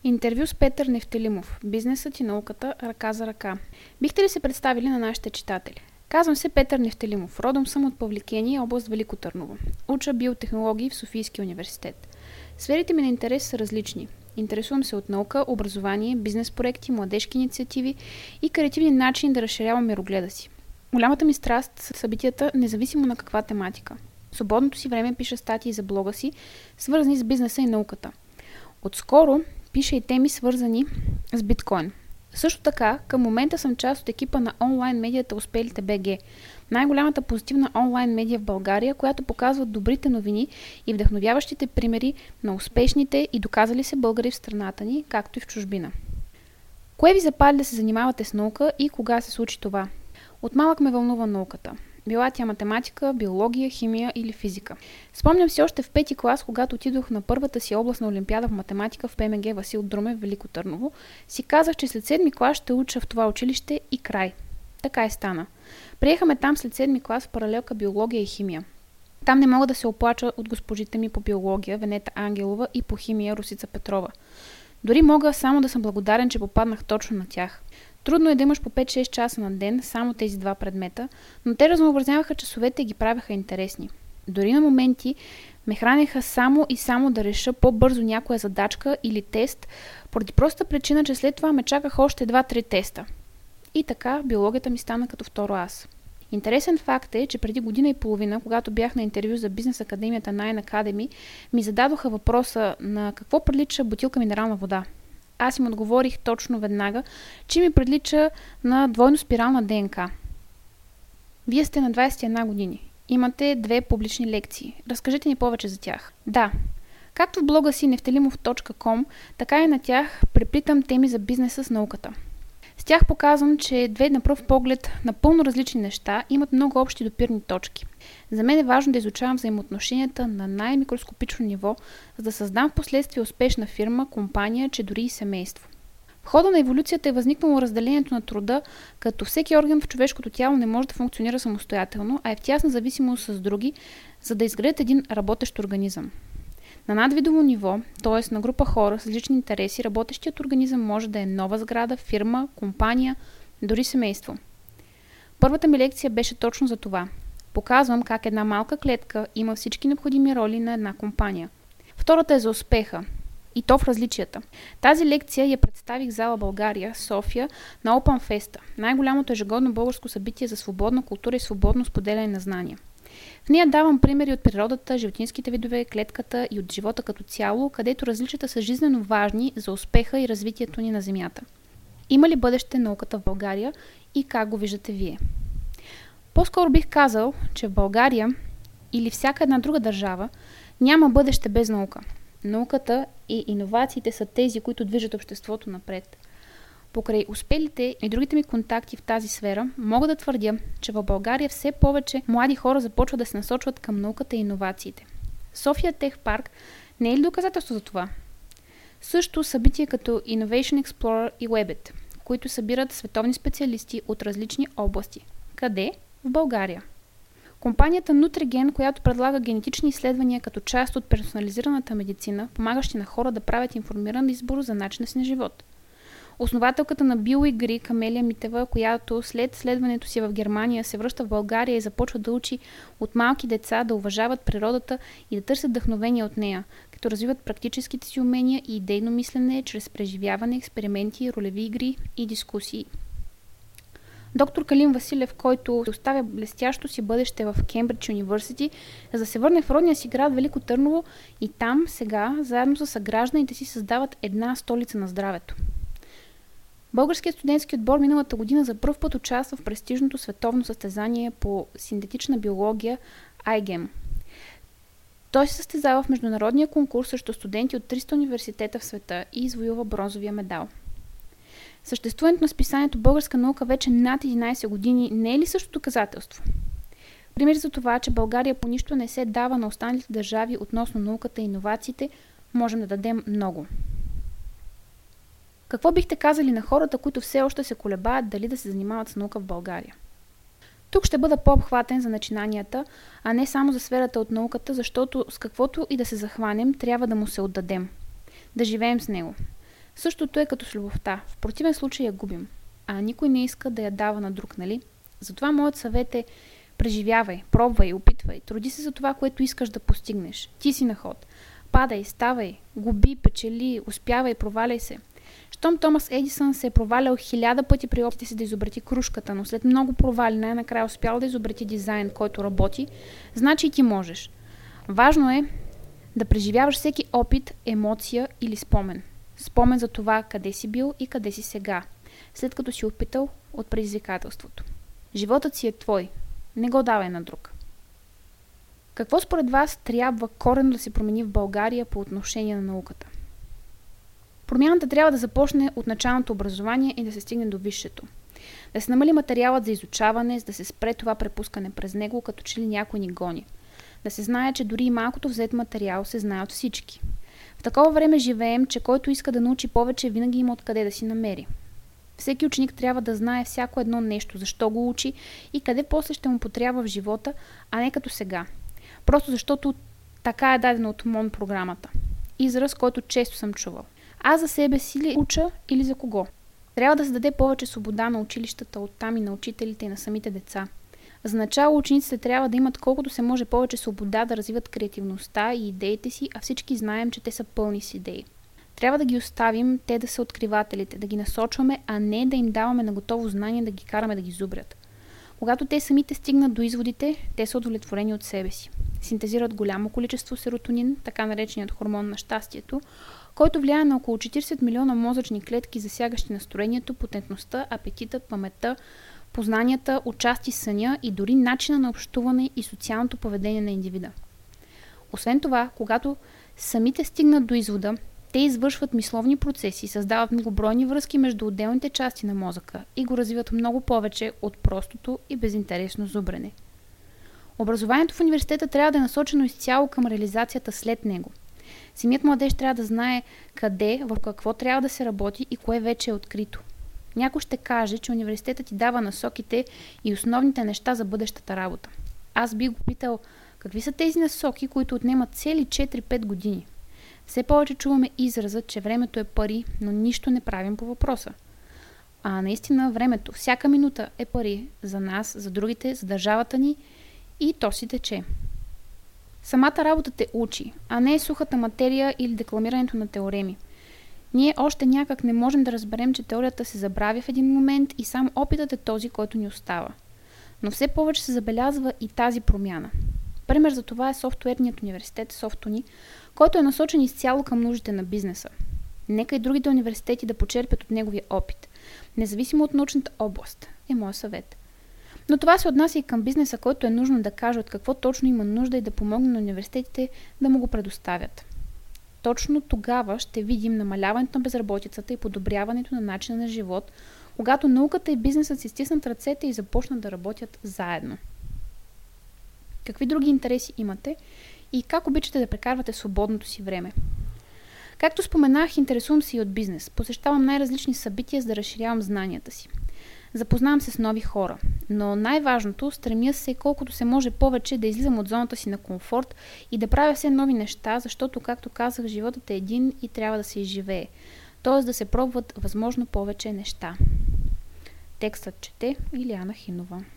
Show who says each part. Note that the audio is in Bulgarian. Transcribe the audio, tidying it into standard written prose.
Speaker 1: Интервю с Петър Нефтелимов. Бизнесът и науката ръка за ръка. Бихте ли се представили на нашите читатели? Казвам се Петър Нефтелимов. Родом съм от Павликени, област Велико Търново. Уча биотехнологии в Софийския университет. Сферите ми на интерес са различни. Интересувам се от наука, образование, бизнес проекти, младежки инициативи и креативни начини да разширявам мирогледа си. Голямата ми страст са събитията, независимо на каква тематика. В свободното си време пиша статии за блога си, свързани с бизнеса и науката. Отскоро пиша и теми, свързани с биткоин. Също така, към момента съм част от екипа на онлайн медията Успелите БГ, най-голямата позитивна онлайн медия в България, която показва добрите новини и вдъхновяващите примери на успешните и доказали се българи в страната ни, както и в чужбина. Кое ви запали да се занимавате с наука и кога се случи това? От малък ме вълнува науката. Била тя математика, биология, химия или физика. Спомням си още в 5-ти клас, когато отидох на първата си областна олимпиада в математика в ПМГ Васил Друмев, Велико Търново, си казах, че след 7-ми клас ще уча в това училище и край. Така и стана. Приехаме там след 7-ми клас в паралелка биология и химия. Там не мога да се оплача от госпожите ми по биология, Венета Ангелова, и по химия, Русица Петрова. Дори мога само да съм благодарен, че попаднах точно на тях. Трудно е да имаш по 5-6 часа на ден само тези два предмета, но те разнообразяваха часовете и ги правеха интересни. Дори на моменти ме хранеха само и само да реша по-бързо някоя задачка или тест, поради проста причина, че след това ме чакаха още 2-3 теста. И така биологията ми стана като второ аз. Интересен факт е, че преди година и половина, когато бях на интервю за бизнес академията Nine Academy, ми зададоха въпроса на какво прилича бутилка минерална вода. Аз им отговорих точно веднага, че ми прилича на двойно спирална ДНК. Вие сте на 21 години. Имате 2 публични лекции. Разкажете ни повече за тях. Да, както в блога си neftelimov.com, така и на тях преплитам теми за бизнеса с науката. С тях показвам, че две на пръв поглед напълно различни неща имат много общи допирни точки. За мен е важно да изучавам взаимоотношенията на най-микроскопично ниво, за да създам в последствие успешна фирма, компания, че дори и семейство. В хода на еволюцията е възникнало разделението на труда, като всеки орган в човешкото тяло не може да функционира самостоятелно, а е в тясна зависимост с други, за да изградят един работещ организъм. На надвидово ниво, т.е. на група хора с различни интереси, работещият организъм може да е нова сграда, фирма, компания, дори семейство. Първата ми лекция беше точно за това. Показвам как една малка клетка има всички необходими роли на една компания. Втората е за успеха, и то в различията. Тази лекция я представих в зала България, София, на Open Fest, най-голямото ежегодно българско събитие за свободна култура и свободно споделяне на знания. В нея давам примери от природата, животинските видове, клетката и от живота като цяло, където различията са жизнено важни за успеха и развитието ни на Земята. Има ли бъдеще науката в България и как го виждате вие? По-скоро бих казал, че в България или всяка една друга държава няма бъдеще без наука. Науката и иновациите са тези, които движат обществото напред. Покрай успелите и другите ми контакти в тази сфера, мога да твърдя, че в България все повече млади хора започват да се насочват към науката и иновациите. София Тех Парк не е ли доказателство за това? Също събития като Innovation Explorer и Webit, които събират световни специалисти от различни области. Къде? В България. Компанията Nutrigen, която предлага генетични изследвания като част от персонализираната медицина, помагащи на хора да правят информиран избор за начина си на живот. Основателката на биоигри Камелия Митева, която след следването си в Германия се връща в България и започва да учи от малки деца да уважават природата и да търсят вдъхновение от нея, като развиват практическите си умения и идейно мислене чрез преживяване, експерименти, ролеви игри и дискусии. Доктор Калин Василев, който оставя блестящо си бъдеще в Кембридж Юнивърсити, за да се върне в родния си град Велико Търново и там сега, заедно с съгражданите си, създават една столица на здравето. Българският студентски отбор миналата година за пръв път участва в престижното световно състезание по синтетична биология IGEM. Той се състезава в международния конкурс срещу студенти от 300 университета в света и извоюва бронзовия медал. Съществуването на списанието Българска наука вече над 11 години не е ли също доказателство? Пример за това, че България по нищо не се дава на останалите държави относно науката и иновациите, можем да дадем много. Какво бихте казали на хората, които все още се колебаят дали да се занимават с наука в България? Тук ще бъда по-обхватен за начинанията, а не само за сферата от науката, защото с каквото и да се захванем, трябва да му се отдадем. Да живеем с него. Същото е като с любовта. В противен случай я губим. А никой не иска да я дава на друг, нали? Затова моят съвет е: преживявай, пробвай, опитвай, труди се за това, което искаш да постигнеш. Ти си на ход. Падай, ставай, губи, печели, успявай, проваляй се. Щом Томас Едисън се е провалял 1000 пъти при опитите си да изобрети крушката, но след много провали най-накрая успял да изобрети дизайн, който работи, значи и ти можеш. Важно е да преживяваш всеки опит, емоция или спомен. Спомен за това къде си бил и къде си сега, след като си опитал от предизвикателството. Животът си е твой. Не го давай на друг. Какво според вас трябва коренно да се промени в България по отношение на науката? Промяната трябва да започне от началното образование и да се стигне до висшето. Да се намали материалът за изучаване, за да се спре това препускане през него, като че ли някой ни гони. Да се знае, че дори и малкото взет материал се знае от всички. В такова време живеем, че който иска да научи повече, винаги има откъде да си намери. Всеки ученик трябва да знае всяко едно нещо, защо го учи и къде после ще му потрябва в живота, а не като сега. Просто защото така е дадено от МОН програмата. Израз, който често съм чувал. Аз за себе си ли уча или за кого? Трябва да се даде повече свобода на училищата, оттам и на учителите и на самите деца. За начало учениците трябва да имат колкото се може повече свобода да развиват креативността и идеите си, а всички знаем, че те са пълни с идеи. Трябва да ги оставим, те да са откривателите, да ги насочваме, а не да им даваме на готово знание да ги караме да ги зубрят. Когато те самите стигнат до изводите, те са удовлетворени от себе си. Синтезират голямо количество серотонин, така нареченият хормон на щастието, който влияе на около 40 милиона мозъчни клетки, засягащи настроението, потентността, апетита, паметта, познанията, отчасти съня и дори начина на общуване и социалното поведение на индивида. Освен това, когато самите стигнат до извода, те извършват мисловни процеси, създават многобройни връзки между отделните части на мозъка и го развиват много повече от простото и безинтересно зубрене. Образованието в университета трябва да е насочено изцяло към реализацията след него. Самият младеж трябва да знае къде, върху какво трябва да се работи и кое вече е открито. Някой ще каже, че университетът ти дава насоките и основните неща за бъдещата работа. Аз би го питал, какви са тези насоки, които отнемат цели 4-5 години? Все повече чуваме израза, че времето е пари, но нищо не правим по въпроса. А наистина времето, всяка минута е пари за нас, за другите, за държавата ни и то си тече. Самата работа те учи, а не е сухата материя или декламирането на теореми. Ние още някак не можем да разберем, че теорията се забравя в един момент и сам опитът е този, който ни остава. Но все повече се забелязва и тази промяна. Пример за това е софтуерният университет Софтуни, който е насочен изцяло към нуждите на бизнеса. Нека и другите университети да почерпят от неговия опит, независимо от научната област, е моят съвет. Но това се отнася и към бизнеса, който е нужно да каже от какво точно има нужда и да помогне на университетите да му го предоставят. Точно тогава ще видим намаляването на безработицата и подобряването на начина на живот, когато науката и бизнесът си стиснат ръцете и започнат да работят заедно. Какви други интереси имате и как обичате да прекарвате свободното си време? Както споменах, интересувам се и от бизнес. Посещавам най-различни събития, за да разширявам знанията си. Запознавам се с нови хора, но най-важното, стремя се колкото се може повече да излизам от зоната си на комфорт и да правя все нови неща, защото, както казах, животът е един и трябва да се изживее, т.е. да се пробват възможно повече неща. Текстът чете Илияна Хинова.